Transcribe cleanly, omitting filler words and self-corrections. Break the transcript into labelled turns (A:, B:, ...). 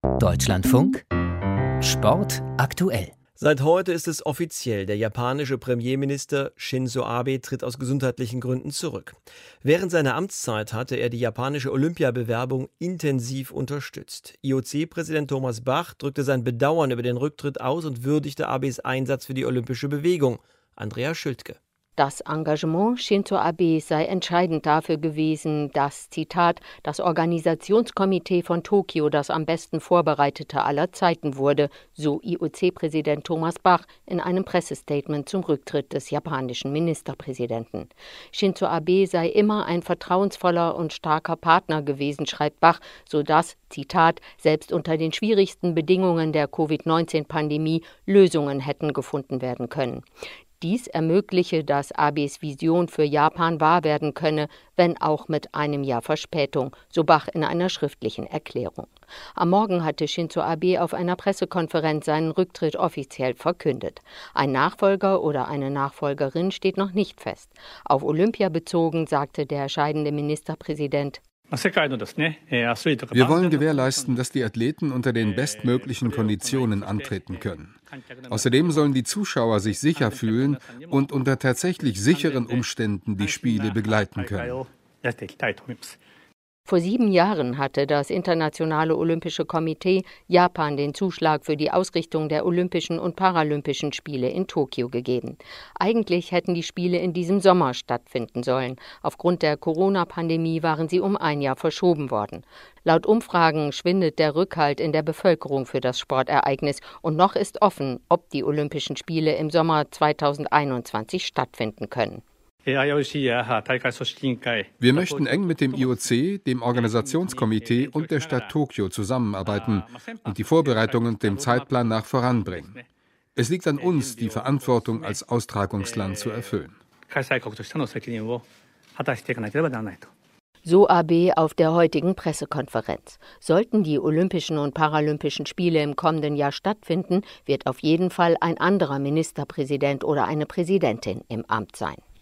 A: Deutschlandfunk Sport aktuell.
B: Seit heute ist es offiziell, der japanische Premierminister Shinzo Abe tritt aus gesundheitlichen Gründen zurück. Während seiner Amtszeit hatte er die japanische Olympiabewerbung intensiv unterstützt. IOC-Präsident Thomas Bach drückte sein Bedauern über den Rücktritt aus und würdigte Abes Einsatz für die olympische Bewegung. Andrea Schültke.
C: Das Engagement Shinzo Abe sei entscheidend dafür gewesen, dass, Zitat, das Organisationskomitee von Tokio das am besten vorbereitete aller Zeiten wurde, so IOC-Präsident Thomas Bach in einem Pressestatement zum Rücktritt des japanischen Ministerpräsidenten. Shinzo Abe sei immer ein vertrauensvoller und starker Partner gewesen, schreibt Bach, sodass, Zitat, selbst unter den schwierigsten Bedingungen der Covid-19-Pandemie Lösungen hätten gefunden werden können. Dies ermögliche, dass Abes Vision für Japan wahr werden könne, wenn auch mit einem Jahr Verspätung, so Bach in einer schriftlichen Erklärung. Am Morgen hatte Shinzo Abe auf einer Pressekonferenz seinen Rücktritt offiziell verkündet. Ein Nachfolger oder eine Nachfolgerin steht noch nicht fest. Auf Olympia bezogen sagte der scheidende Ministerpräsident:
D: Wir wollen gewährleisten, dass die Athleten unter den bestmöglichen Konditionen antreten können. Außerdem sollen die Zuschauer sich sicher fühlen und unter tatsächlich sicheren Umständen die Spiele begleiten können.
C: Vor 7 Jahren hatte das Internationale Olympische Komitee Japan den Zuschlag für die Ausrichtung der Olympischen und Paralympischen Spiele in Tokio gegeben. Eigentlich hätten die Spiele in diesem Sommer stattfinden sollen. Aufgrund der Corona-Pandemie waren sie um 1 Jahr verschoben worden. Laut Umfragen schwindet der Rückhalt in der Bevölkerung für das Sportereignis und noch ist offen, ob die Olympischen Spiele im Sommer 2021 stattfinden können.
D: Wir möchten eng mit dem IOC, dem Organisationskomitee und der Stadt Tokio zusammenarbeiten und die Vorbereitungen und dem Zeitplan nach voranbringen. Es liegt an uns, die Verantwortung als Austragungsland zu erfüllen.
C: So Abe auf der heutigen Pressekonferenz. Sollten die Olympischen und Paralympischen Spiele im kommenden Jahr stattfinden, wird auf jeden Fall ein anderer Ministerpräsident oder eine Präsidentin im Amt sein.